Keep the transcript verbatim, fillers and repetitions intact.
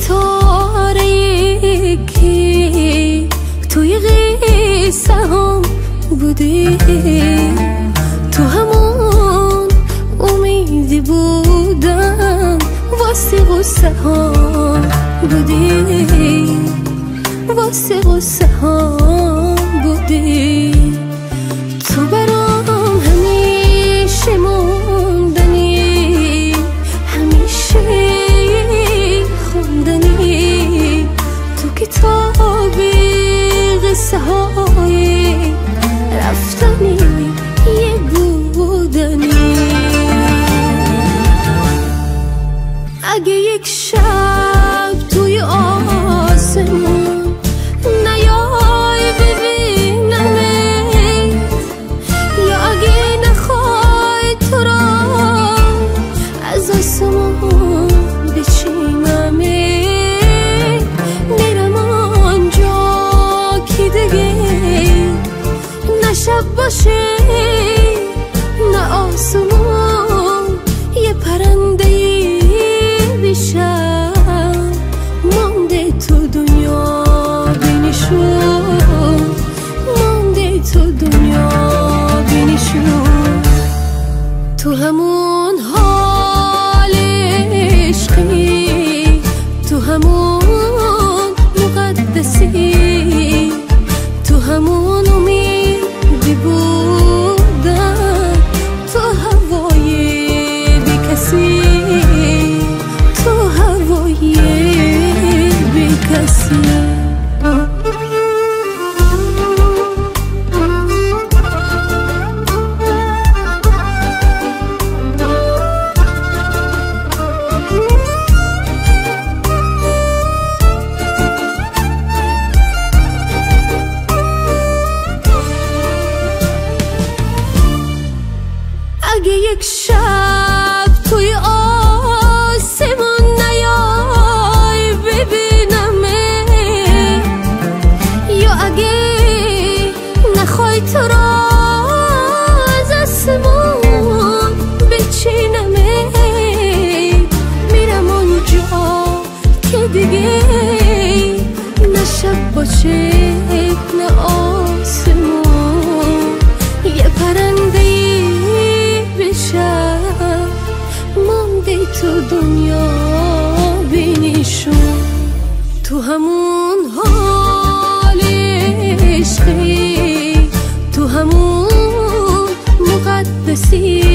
ستاره که توی قصه هم بودی، تو همون امیدی بودن واسه قصه هم بودی، واسه قصه هم بودی. تو برام همیشه موندنی، همیشه خوندنی، تو کتابی قصه های رفتنی یه بودنی. اگه یک شب توی آسمون نیای ببینمت، یا اگه نخوای تو را از آسمون بچینمت، میرم آنجا که دیگه نه شب باشه نه آسمون، یه پرنده بیشم مانده تو دنیا بینشون، مانده تو دنیا بینشون. تو همون حال عشقی، تو همون مقدسی، تو همون امیدی بودن، تو هوای بی کسی، تو هوای بی کسی. اگه یک شب توی آسمون نیای ببینمت، یا اگه نخوای تو را از آسمون بچینمت، میرم اونجا که دیگه نه شب باشه نه آسمون، یه پرنده بشم مانده تو دنیا بینیشون. تو همون حال عشقی، تو همون مقدسی،